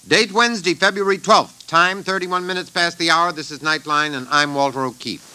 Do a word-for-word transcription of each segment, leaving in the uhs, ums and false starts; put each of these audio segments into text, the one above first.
Date Wednesday, February twelfth. Time thirty-one minutes past the hour. This is Nightline, and I'm Walter O'Keefe.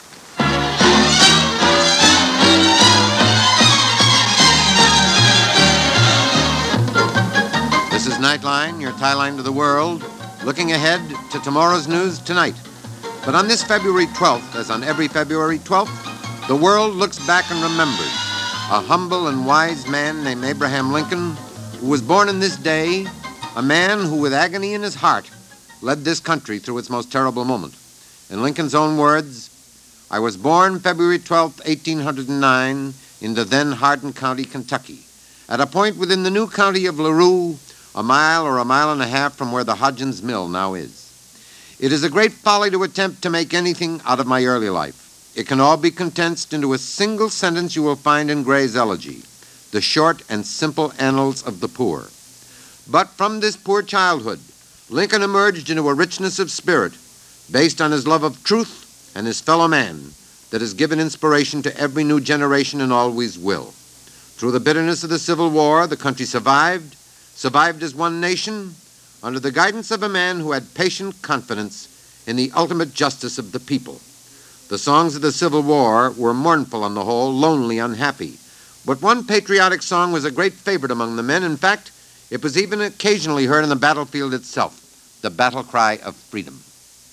This is Nightline, your tie line to the world, looking ahead to tomorrow's news tonight. But on this February twelfth, as on every February twelfth, the world looks back and remembers a humble and wise man named Abraham Lincoln, who was born in this day, a man who, with agony in his heart, led this country through its most terrible moment. In Lincoln's own words, I was born February twelfth, eighteen oh nine, in the then Hardin County, Kentucky, at a point within the new county of LaRue, a mile or a mile and a half from where the Hodgins Mill now is. It is a great folly to attempt to make anything out of my early life. It can all be condensed into a single sentence you will find in Gray's Elegy, the short and simple annals of the poor. But from this poor childhood, Lincoln emerged into a richness of spirit based on his love of truth and his fellow man that has given inspiration to every new generation and always will. Through the bitterness of the Civil War, the country survived, survived as one nation, under the guidance of a man who had patient confidence in the ultimate justice of the people. The songs of the Civil War were mournful on the whole, lonely, unhappy. But one patriotic song was a great favorite among the men. In fact, it was even occasionally heard on the battlefield itself, the battle cry of freedom.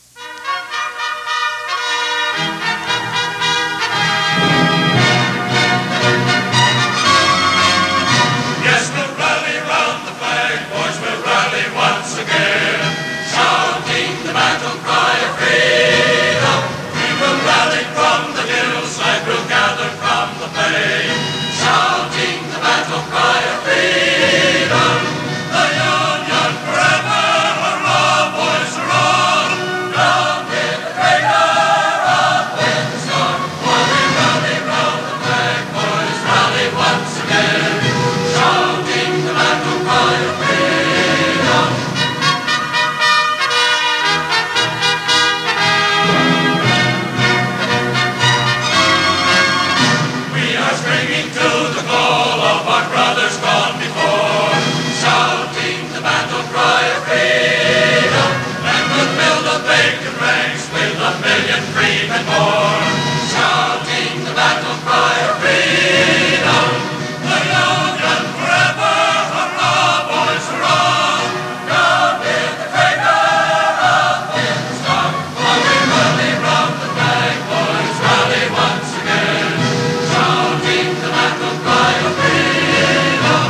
Yes, we'll rally round the flag, boys, we'll rally once again, shouting the battle cry of freedom. We will rally from the hillside, we'll gather from the plain, shouting the battle cry of freedom. The Union forever, hurrah, boys, hurrah! Down with the traitor, up with the storm. For we rally round the flag, boys, rally once again, shouting the battle cry of freedom. We are springing to the call of our brothers gone before, shouting the battle cry of freedom, and we'll build a vacant ranks with a million freemen more, shouting the battle cry of freedom. The Union forever, hurrah, boys, hurrah! Down with the traitor, up with the storm. For we rally round the flag, boys, rally once again, shouting the battle cry of freedom.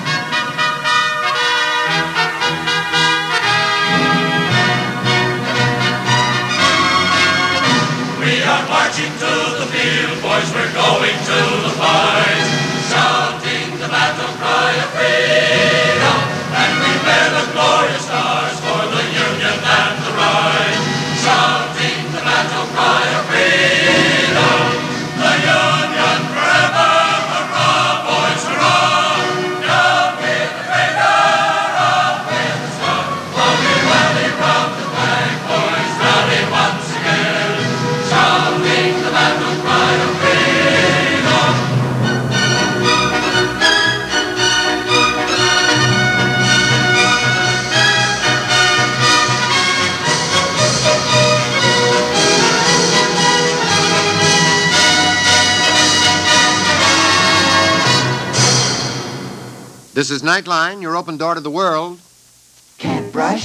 We are marching to the field, boys, we're going to the fight, shouting the battle cry of freedom, and we bear the glorious stars for the Union and the right, shouting the battle cry of freedom. The Union forever, hurrah, boys, hurrah! Down with the traitor, up with the storm. For we rally round the flag, boys, rally once again, shouting the battle cry of freedom. This is Nightline, your open door to the world. Can't brush.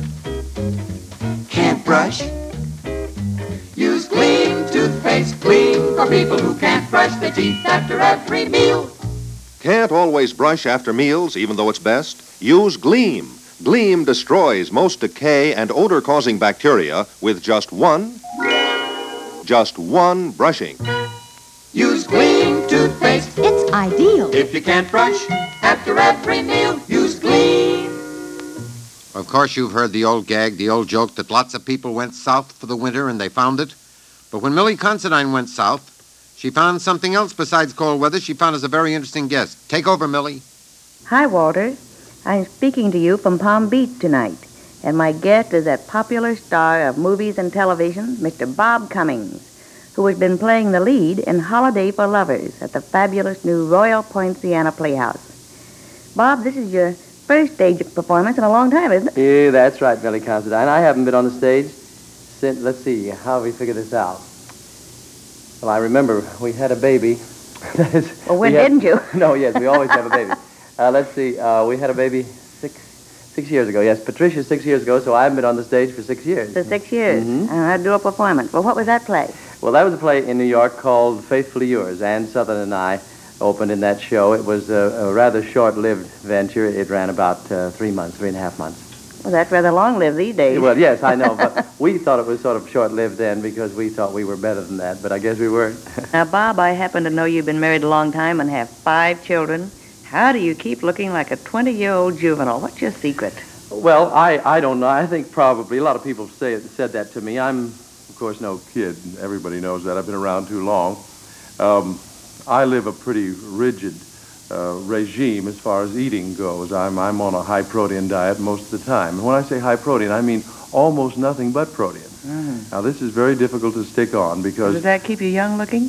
Can't brush. Use Gleam toothpaste, Gleam for people who can't brush their teeth after every meal. Can't always brush after meals, even though it's best? Use Gleam. Gleam destroys most decay and odor-causing bacteria with just one, just one brushing. Use Gleam toothpaste. It's ideal. If you can't brush after every meal, use Gleam. Of course, you've heard the old gag, the old joke that lots of people went south for the winter and they found it. But when Millie Considine went south, she found something else besides cold weather. She found us a very interesting guest. Take over, Millie. Hi, Walter. I'm speaking to you from Palm Beach tonight, and my guest is that popular star of movies and television, Mister Bob Cummings, who has been playing the lead in Holiday for Lovers at the fabulous new Royal Poinciana Playhouse. Bob, this is your first stage performance in a long time, isn't it? Yeah, that's right, Millie Considine. I haven't been on the stage since, let's see, how have we figured this out? Well, I remember we had a baby. That is, Well, when we had- didn't you? No, yes, we always have a baby. Uh, let's see, uh, we had a baby six six years ago. Yes, Patricia six years ago, so I haven't been on the stage for six years. For six years. Mhm. And I do a performance. Well, what was that play? Well, that was a play in New York called Faithfully Yours. Ann Southern and I opened in that show. It was a, a rather short-lived venture. It ran about uh, three months, three and a half months. Well, that's rather long-lived these days. Well, yes, I know, but we thought it was sort of short-lived then because we thought we were better than that, but I guess we weren't. Now, Bob, I happen to know you've been married a long time and have five children. How do you keep looking like a twenty-year-old juvenile? What's your secret? Well, I, I don't know. I think probably a lot of people say said that to me. I'm, of course, no kid. Everybody knows that. I've been around too long. Um, I live a pretty rigid uh, regime as far as eating goes. I'm, I'm on a high-protein diet most of the time. And when I say high protein, I mean almost nothing but protein. Mm. Now, this is very difficult to stick on because... Does that keep you young looking?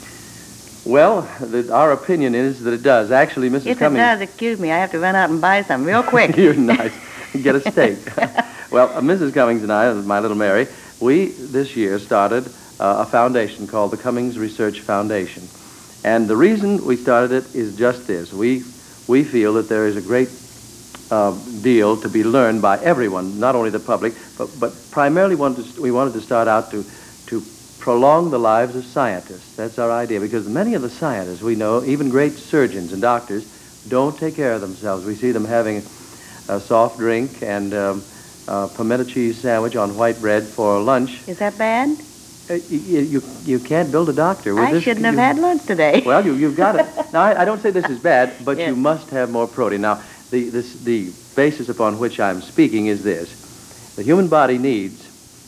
Well, the, our opinion is that it does. Actually, Missus If Cummings... it does, excuse me, I have to run out and buy some real quick. You're nice. Get a steak. Well, uh, Missus Cummings and I, my little Mary, we this year started uh, a foundation called the Cummings Research Foundation. And the reason we started it is just this. We, we feel that there is a great uh, deal to be learned by everyone, not only the public, but, but primarily wanted to, we wanted to start out to, to prolong the lives of scientists. That's our idea, because many of the scientists we know, even great surgeons and doctors, don't take care of themselves. We see them having a soft drink and um, a pimento cheese sandwich on white bread for lunch. Is that bad? Uh, you, you, you can't build a doctor with I this. shouldn't have you- had lunch today. Well, you, you've got it. Now, I, I don't say this is bad, but Yes. you must have more protein. Now, the, this, the basis upon which I'm speaking is this. The human body needs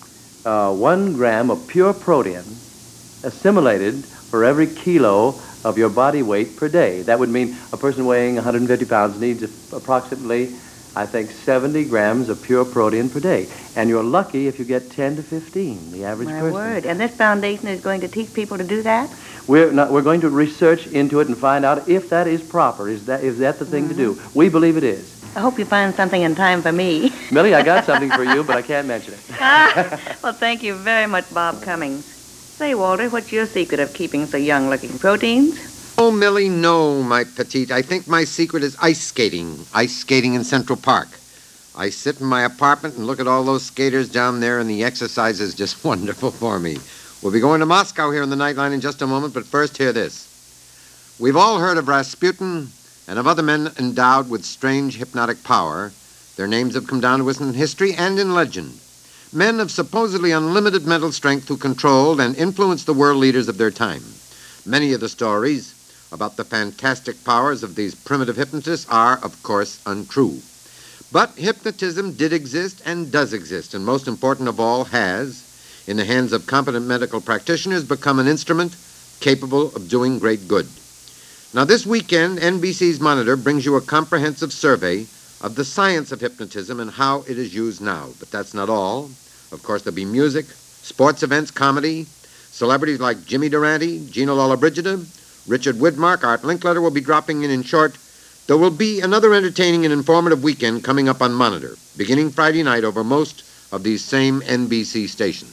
uh, one gram of pure protein assimilated for every kilo of your body weight per day. That would mean a person weighing one hundred fifty pounds needs approximately, I think, seventy grams of pure protein per day. And you're lucky if you get ten to fifteen, the average My person. word. And this foundation is going to teach people to do that? We're not, we're going to research into it and find out if that is proper. Is that is that the thing to do? We believe it is. I hope you find something in time for me. Millie, I got something for you, but I can't mention it. Well, thank you very much, Bob Cummings. Say, Walter, what's your secret of keeping so young-looking? Proteins? Oh, Millie, no, my petite. I think my secret is ice skating. Ice skating in Central Park. I sit in my apartment and look at all those skaters down there, and the exercise is just wonderful for me. We'll be going to Moscow here in the Nightline in just a moment, but first, hear this. We've all heard of Rasputin and of other men endowed with strange hypnotic power. Their names have come down to us in history and in legend. Men of supposedly unlimited mental strength who controlled and influenced the world leaders of their time. Many of the stories about the fantastic powers of these primitive hypnotists are, of course, untrue. But hypnotism did exist and does exist, and most important of all, has, in the hands of competent medical practitioners, become an instrument capable of doing great good. Now, this weekend, N B C's Monitor brings you a comprehensive survey of the science of hypnotism and how it is used now. But that's not all. Of course, there'll be music, sports events, comedy. Celebrities like Jimmy Durante, Gina Lollobrigida, Richard Widmark, Art Linkletter will be dropping in. In short, there will be another entertaining and informative weekend coming up on Monitor, beginning Friday night over most of these same N B C stations.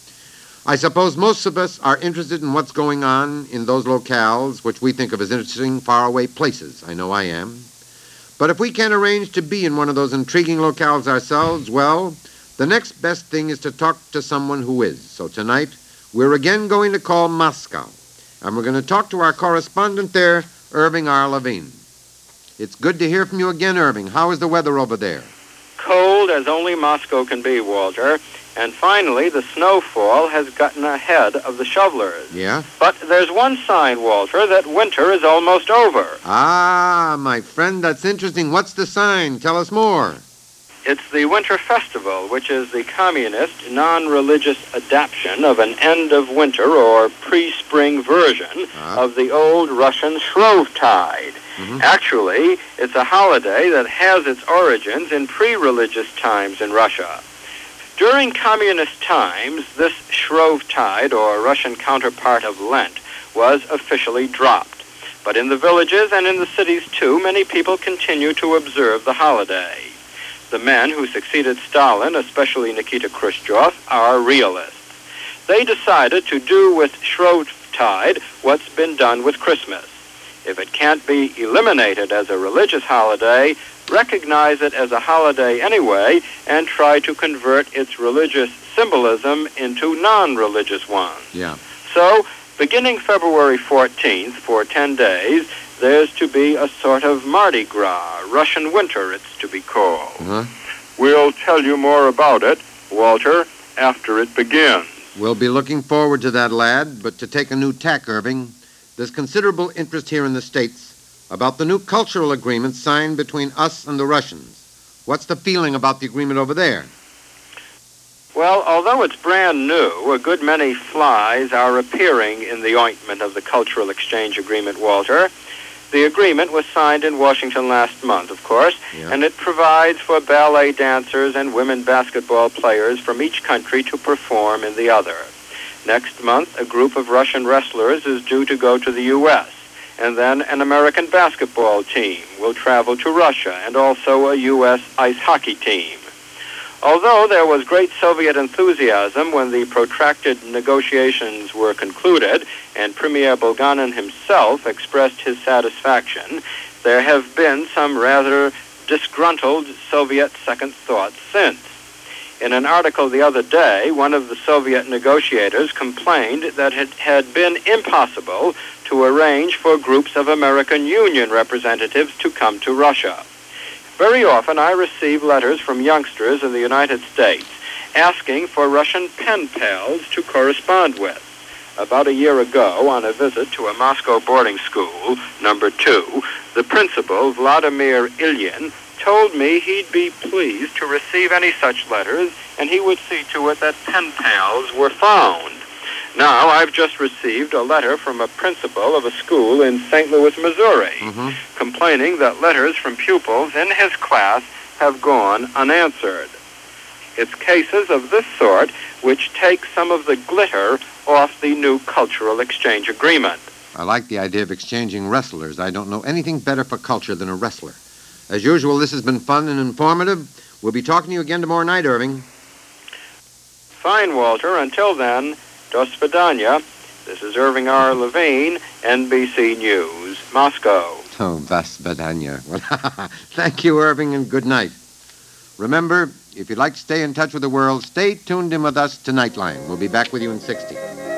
I suppose most of us are interested in what's going on in those locales, which we think of as interesting, faraway places. I know I am. But if we can't arrange to be in one of those intriguing locales ourselves, well, the next best thing is to talk to someone who is. So tonight, we're again going to call Moscow, and we're going to talk to our correspondent there, Irving R. Levine. It's good to hear from you again, Irving. How is the weather over there? Cold as only Moscow can be, Walter. And finally, the snowfall has gotten ahead of the shovelers. Yeah? But there's one sign, Walter, that winter is almost over. Ah, my friend, that's interesting. What's the sign? Tell us more. It's the Winter Festival, which is the communist, non-religious adaptation of an end-of-winter or pre-spring version Ah. of the old Russian Shrovetide. Mhm. Actually, it's a holiday that has its origins in pre-religious times in Russia. During communist times, this Shrovetide, or Russian counterpart of Lent, was officially dropped. But in the villages and in the cities, too, many people continue to observe the holiday. The men who succeeded Stalin, especially Nikita Khrushchev, are realists. They decided to do with Shrovetide what's been done with Christmas. If it can't be eliminated as a religious holiday, recognize it as a holiday anyway and try to convert its religious symbolism into non-religious ones. Yeah. So, beginning February fourteenth, for ten days, there's to be a sort of Mardi Gras, Russian winter it's to be called. Uh-huh. We'll tell you more about it, Walter, after it begins. We'll be looking forward to that, lad, but to take a new tack, Irving, there's considerable interest here in the States about the new cultural agreement signed between us and the Russians. What's the feeling about the agreement over there? Well, although it's brand new, a good many flies are appearing in the ointment of the Cultural Exchange Agreement, Walter. The agreement was signed in Washington last month, of course, Yeah. and it provides for ballet dancers and women basketball players from each country to perform in the other. Next month, a group of Russian wrestlers is due to go to the U S, and then an American basketball team will travel to Russia, and also a U S ice hockey team. Although there was great Soviet enthusiasm when the protracted negotiations were concluded, and Premier Bulganin himself expressed his satisfaction, there have been some rather disgruntled Soviet second thoughts since. In an article the other day, one of the Soviet negotiators complained that it had been impossible to arrange for groups of American Union representatives to come to Russia. Very often I receive letters from youngsters in the United States asking for Russian pen pals to correspond with. About a year ago, on a visit to a Moscow boarding school, number two, the principal, Vladimir Ilyin, told me he'd be pleased to receive any such letters, and he would see to it that pen pals were found. Now, I've just received a letter from a principal of a school in Saint Louis, Missouri, Mm-hmm. complaining that letters from pupils in his class have gone unanswered. It's cases of this sort which take some of the glitter off the new cultural exchange agreement. I like the idea of exchanging wrestlers. I don't know anything better for culture than a wrestler. As usual, this has been fun and informative. We'll be talking to you again tomorrow night, Irving. Fine, Walter. Until then, do svidaniya. This is Irving R. Levine, N B C News, Moscow. Oh, vas badanya. Thank you, Irving, and good night. Remember, if you'd like to stay in touch with the world, stay tuned in with us to Nightline. We'll be back with you in sixty.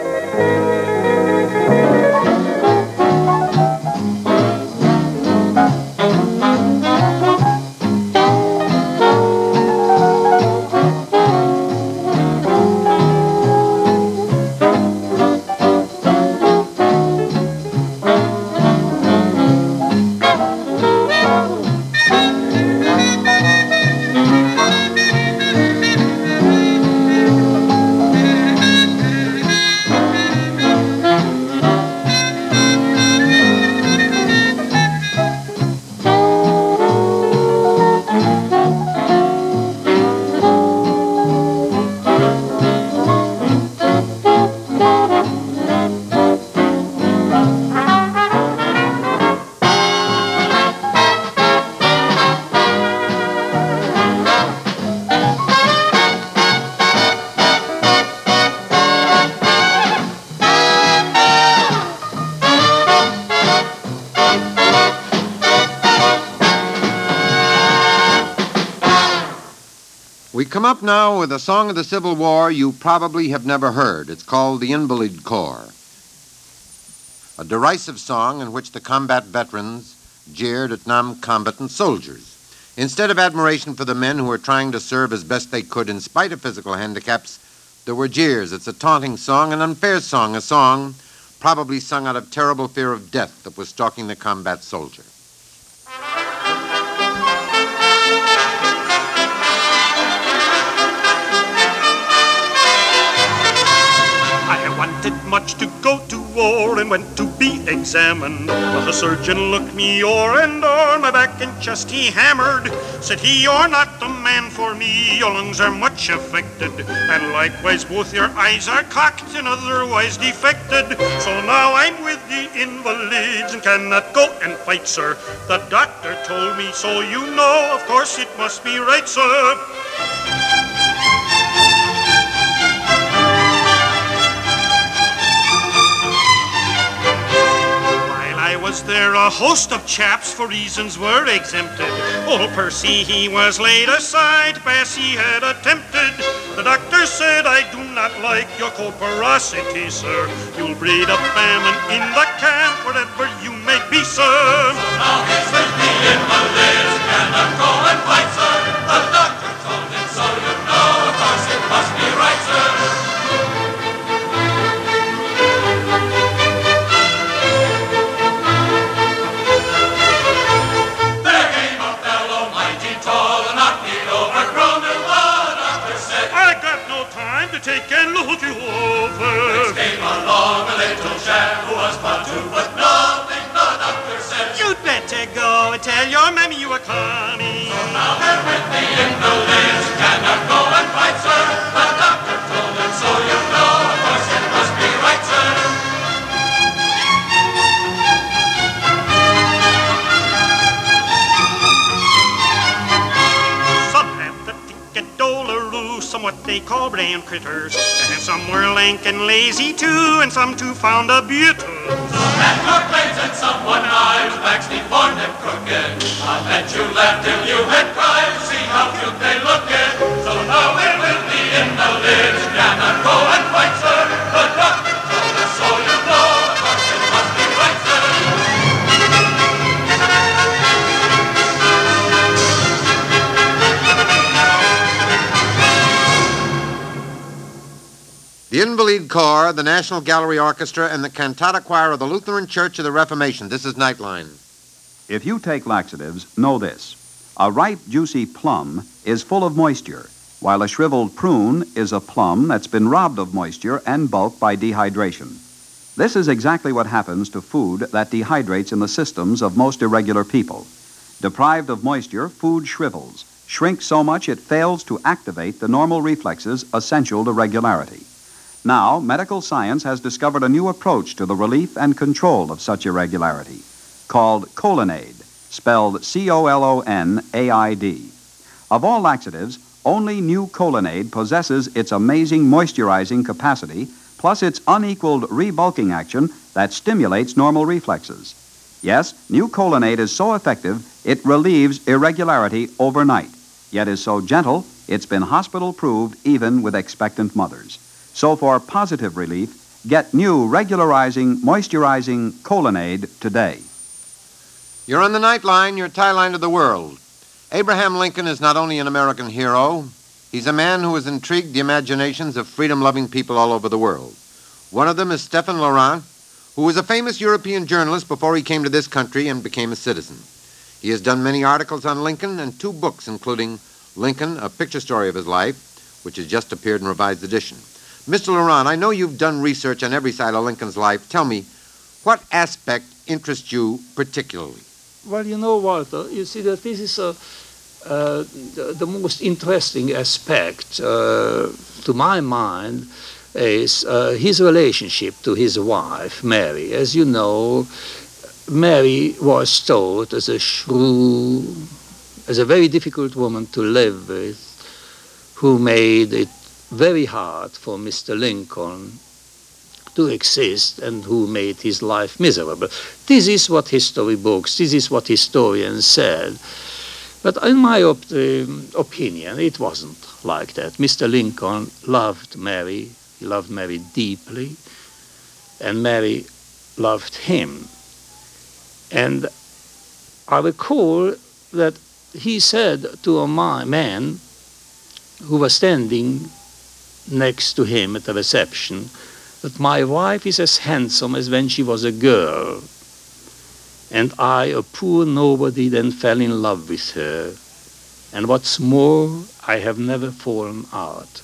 We come up now with a song of the Civil War you probably have never heard. It's called The Invalid Corps. A derisive song in which the combat veterans jeered at non-combatant soldiers. Instead of admiration for the men who were trying to serve as best they could in spite of physical handicaps, there were jeers. It's a taunting song, an unfair song, a song probably sung out of terrible fear of death that was stalking the combat soldier. Wanted much to go to war and went to be examined. But the surgeon looked me o'er and o'er, my back and chest he hammered. Said he, you're not the man man for me. Your lungs are much affected, and likewise both your eyes are cocked and otherwise defected. So now I'm with the invalids and cannot go and fight, sir. The doctor told me so, you know, of course it must be right, sir. I was there, a host of chaps for reasons were exempted. Old Percy, he was laid aside, pass he had attempted. The doctor said, I do not like your coporosity, sir. You'll breed a famine in the camp, wherever you may be, sir. So now he's with the invalids, cannot go and fight, sir. The doctor told him so, you know, of course it must be right, sir. Take and look you over. Next came along a little chap who was but two foot nothing. The doctor said, you'd better go and tell your mammy you are coming. So now they're with the invalids, cannot go and fight, sir. The doctor told them so, you know, of course it must be right, sir. Some have the ticket-dollaroo, some what they call brown critters, and some were lank and lazy too, and some too fond of beauty. Some had good blades and some one-eyed, with backs deformed and crooked. I bet you laughed till you had cried to see how cute they looked. So now we're with the invalids, cannot go and fight, sir. The doctor told us so, you know, of course it must be right, sir. The Invalid Corps, the National Gallery Orchestra, and the Cantata Choir of the Lutheran Church of the Reformation. This is Nightline. If you take laxatives, know this. A ripe, juicy plum is full of moisture, while a shriveled prune is a plum that's been robbed of moisture and bulk by dehydration. This is exactly what happens to food that dehydrates in the systems of most irregular people. Deprived of moisture, food shrivels, shrinks so much it fails to activate the normal reflexes essential to regularity. Now, medical science has discovered a new approach to the relief and control of such irregularity, called Colonade, spelled C O L O N A I D. Of all laxatives, only New Colonade possesses its amazing moisturizing capacity, plus its unequaled rebulking action that stimulates normal reflexes. Yes, New Colonade is so effective, it relieves irregularity overnight, yet is so gentle, it's been hospital-proved even with expectant mothers. So for positive relief, get new regularizing, moisturizing Colonade today. You're on the Nightline, your tie line to the world. Abraham Lincoln is not only an American hero, he's a man who has intrigued the imaginations of freedom-loving people all over the world. One of them is Stephen Laurent, who was a famous European journalist before he came to this country and became a citizen. He has done many articles on Lincoln and two books, including Lincoln, a picture story of his life, which has just appeared in revised edition. Mister Laurent, I know you've done research on every side of Lincoln's life. Tell me, what aspect interests you particularly? Well, you know, Walter, you see that this is a, uh, the, the most interesting aspect, uh, to my mind, is uh, his relationship to his wife, Mary. As you know, Mary was taught as a shrew, as a very difficult woman to live with, who made it very hard for Mister Lincoln to exist and who made his life miserable. This is what history books, this is what historians said. But in my op um, opinion, it wasn't like that. Mister Lincoln loved Mary, he loved Mary deeply, and Mary loved him. And I recall that he said to a man who was standing next to him at the reception, that my wife is as handsome as when she was a girl, and I, a poor nobody, then fell in love with her, and what's more, I have never fallen out.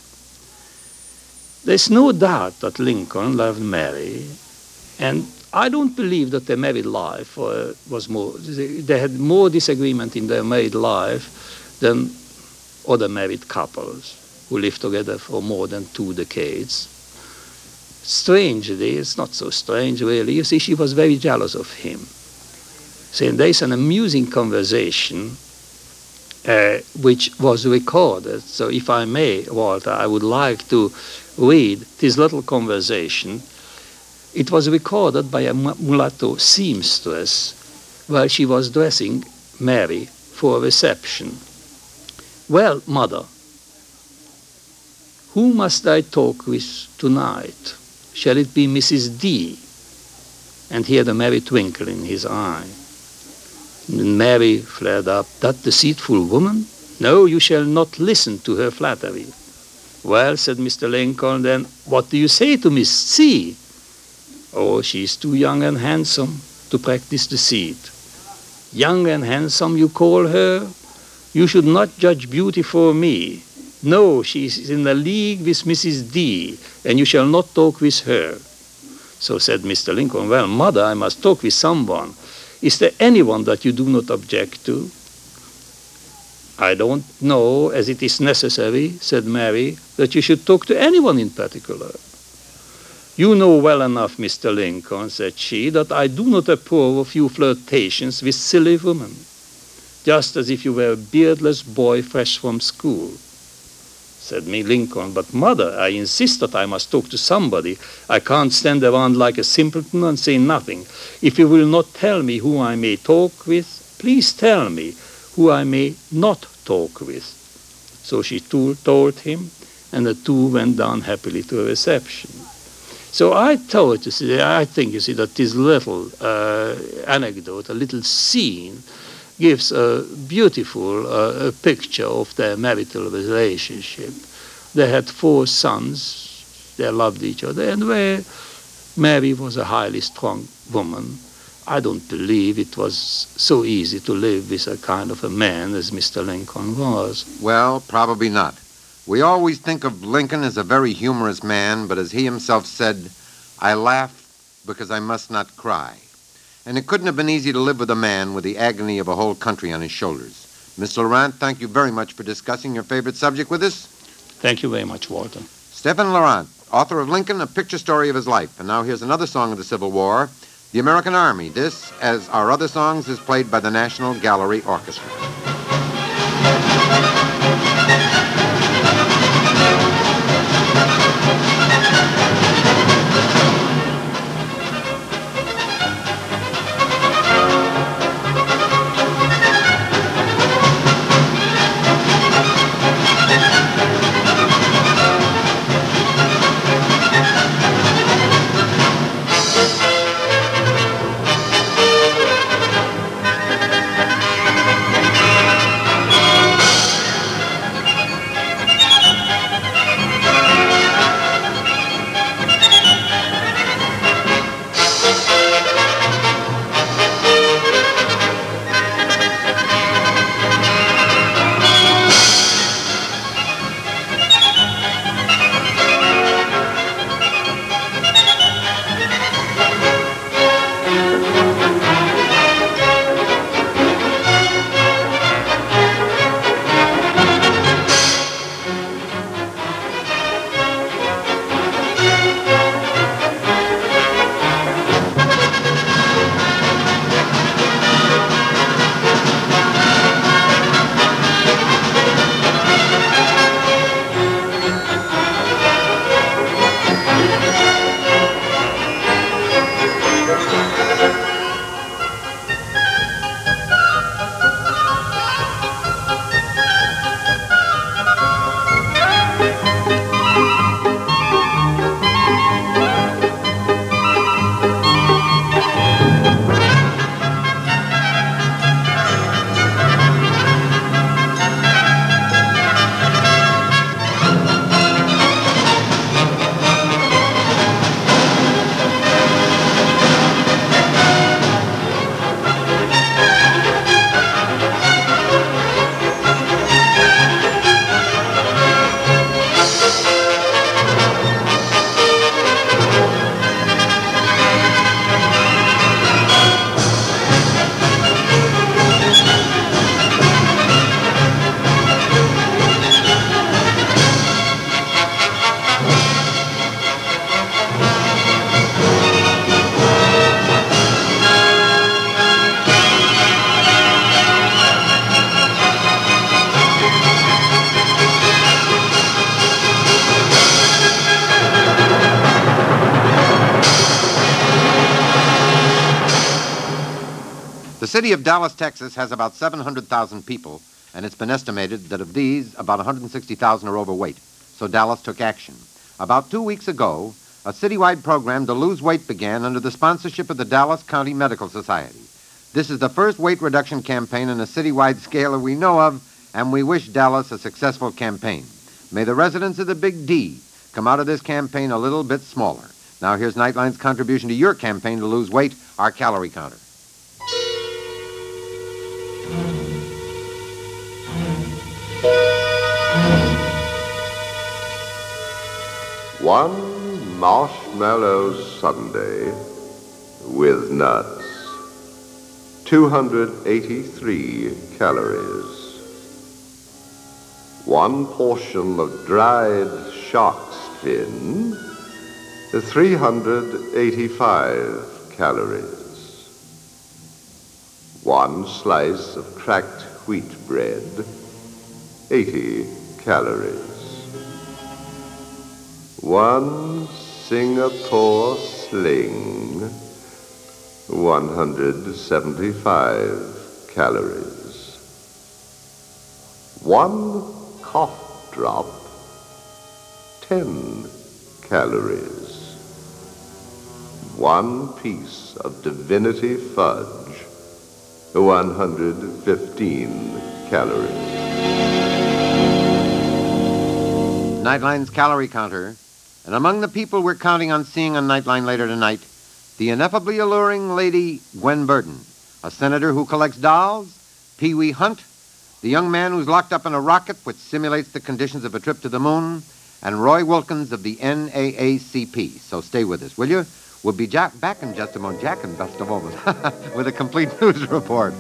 There's no doubt that Lincoln loved Mary, and I don't believe that their married life uh, was more, they had more disagreement in their married life than other married couples who lived together for more than two decades. Strangely, it's not so strange really, you see, she was very jealous of him. So there's an amusing conversation uh, which was recorded. So if I may, Walter, I would like to read this little conversation. It was recorded by a mulatto seamstress while she was dressing Mary for a reception. Well, mother, who must I talk with tonight? Shall it be Missus D? And he had a merry twinkle in his eye. And Mary flared up, that deceitful woman? No, you shall not listen to her flattery. Well, said Mister Lincoln, then what do you say to Miss C? Oh, she is too young and handsome to practice deceit. Young and handsome, you call her? You should not judge beauty for me. No, she is in a league with Missus D, and you shall not talk with her. So said Mister Lincoln, well, mother, I must talk with someone. Is there anyone that you do not object to? I don't know, as it is necessary, said Mary, that you should talk to anyone in particular. You know well enough, Mister Lincoln, said she, that I do not approve of your flirtations with silly women, just as if you were a beardless boy fresh from school. Said me Lincoln, but mother, I insist that I must talk to somebody. I can't stand around like a simpleton and say nothing. If you will not tell me who I may talk with, please tell me who I may not talk with. So she told him, and the two went down happily to a reception. So I thought, you see, I think, you see, that this little uh, anecdote, a little scene, gives a beautiful uh, a picture of their marital relationship. They had four sons, they loved each other, and where Mary was a highly strong woman, I don't believe it was so easy to live with a kind of a man as Mister Lincoln was. Well, probably not. We always think of Lincoln as a very humorous man, but as he himself said, I laugh because I must not cry. And it couldn't have been easy to live with a man with the agony of a whole country on his shoulders. Mister Laurent, thank you very much for discussing your favorite subject with us. Thank you very much, Walter. Stephen Laurent, author of Lincoln, a picture story of his life. And now here's another song of the Civil War, The American Army. This, as our other songs, is played by the National Gallery Orchestra. The city of Dallas, Texas has about seven hundred thousand people, and it's been estimated that of these, about one hundred sixty thousand are overweight. So Dallas took action. About two weeks ago, a citywide program to lose weight began under the sponsorship of the Dallas County Medical Society. This is the first weight reduction campaign on a citywide scale that we know of, and we wish Dallas a successful campaign. May the residents of the Big D come out of this campaign a little bit smaller. Now here's Nightline's contribution to your campaign to lose weight, our calorie counter. One marshmallow sundae with nuts. two hundred eighty-three calories. One portion of dried shark's fin, three hundred eighty-five calories. One slice of cracked wheat bread, eighty calories. One Singapore sling, one hundred seventy-five calories. One cough drop, ten calories. One piece of Divinity fudge, one hundred fifteen calories. Nightline's calorie counter. And among the people we're counting on seeing on Nightline later tonight, the ineffably alluring lady Gwen Burden, a senator who collects dolls, Pee Wee Hunt, the young man who's locked up in a rocket which simulates the conditions of a trip to the moon, and Roy Wilkins of the N double A C P. So stay with us, will you? We'll be jack- back in just a moment, Jack in just a moment, with a complete news report.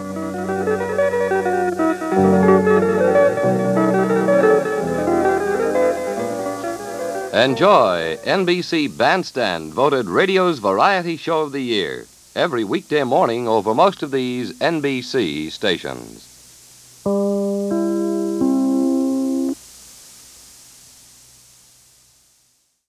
Enjoy N B C Bandstand, voted radio's variety show of the year, every weekday morning over most of these N B C stations.